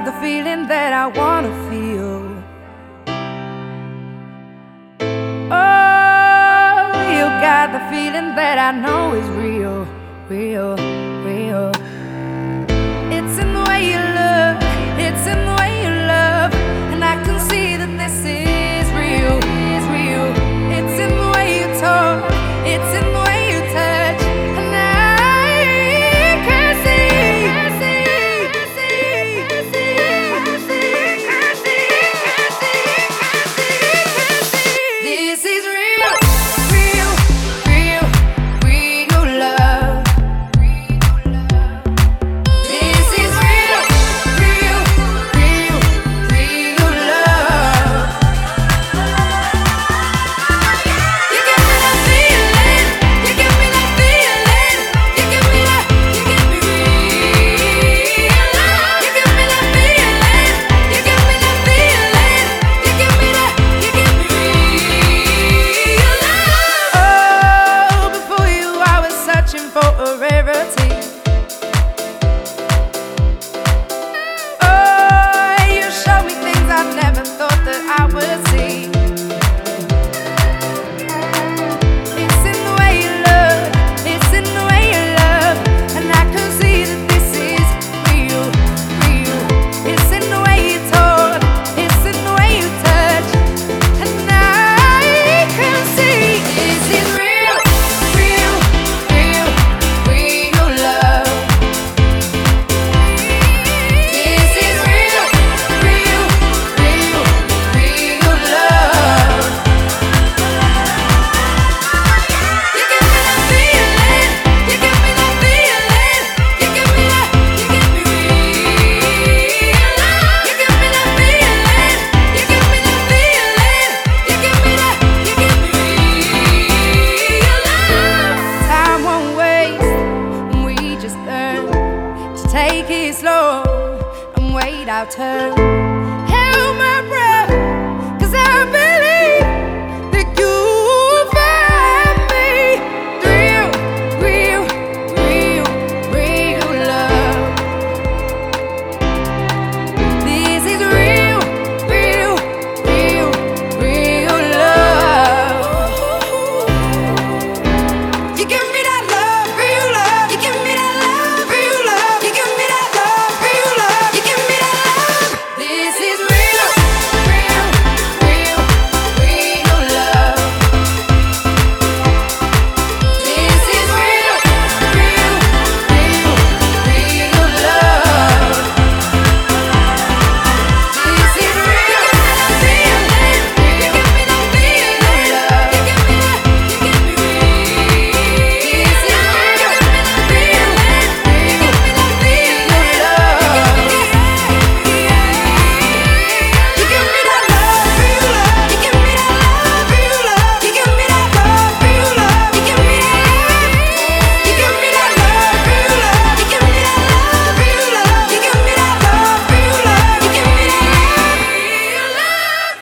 the feeling that I wanna feel. Oh, you got the feeling that I know is real, real, real. It's in the way you look, it's in the way you love, and I can see that this is real, is real. It's in the way you talk, it's in the way you touch, and I can see, this is real, real, real, real love. This is real, real, real, real love. You give me that feeling, you give me that feeling, you give me that, you give me real love. You give me that feeling, you give me that feeling, you give me that, you give me real love. Oh, before you I was searching for a rarity. Oh, you show me things I never thought that I would see. It's in the way you look, it's in the way you love, and I can see that this is real, real. It's in the way you talk, it's in the way you touch, and I can see this is real, real, real, real love. This is real, real, real, real love. You give me that feeling, you give me that feeling, you give me that, you give me real love. You give me that feeling, you give me that feeling, you give me that, you give me real love. Time won't waste, and we just learn to take it slow and wait our turn. Held my breath.